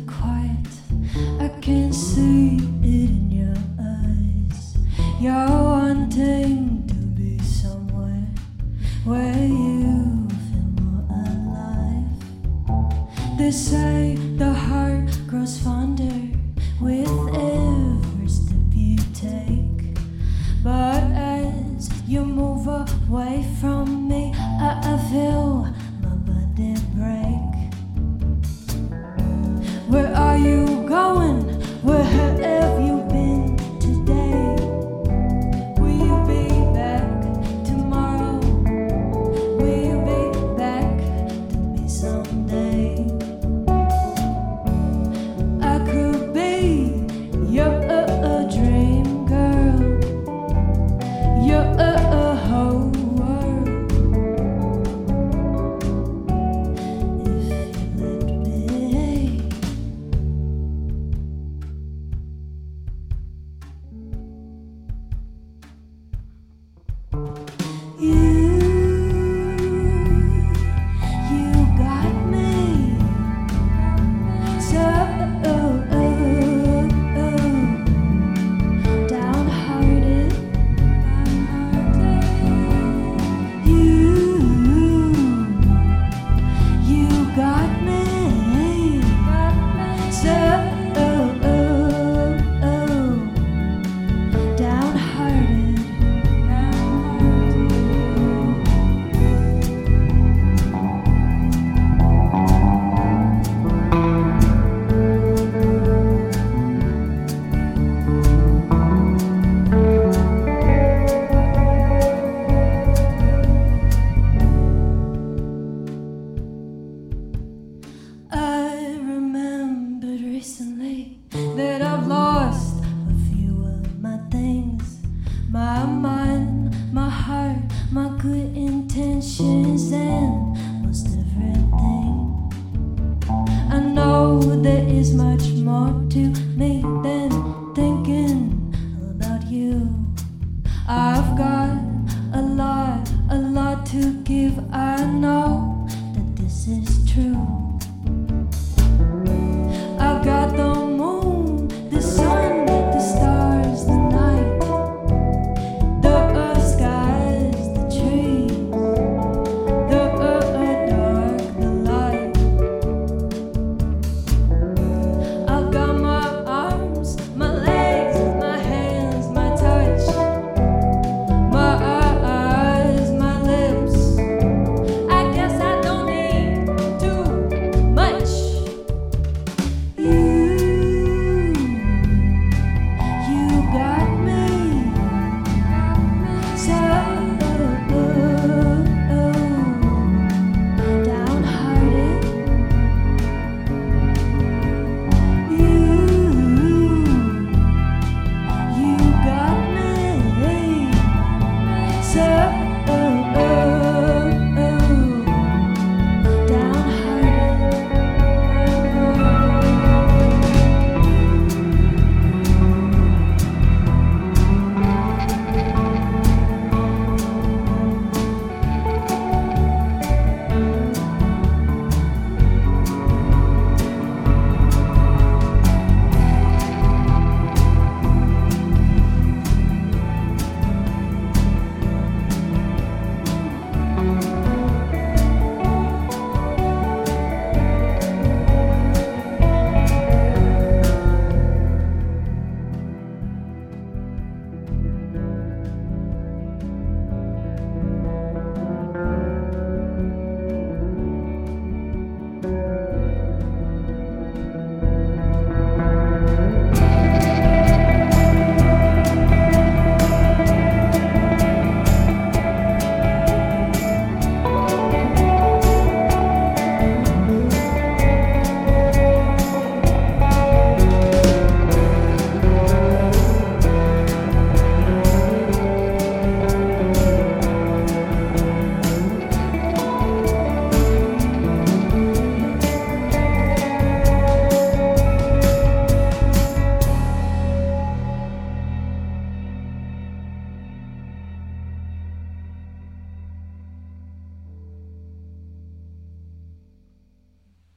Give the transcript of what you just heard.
be quiet. I can see it in your eyes. You're wanting to be somewhere where you feel more alive. They say the heart grows fonder with every step you take, but as you move away from me, I feel my body break. Where are you going? Where have you been today? Will you be back tomorrow? Will you be back to me someday? I could be your dream girl, your whole world, if you let me. You got me so downhearted. You got me so downhearted. I remembered recently that I've lost a few of my things. My mind, my heart, my good intentions, and most everything. I know there is much more to me than thinking about you. I've got a lot to give. I know that this is true.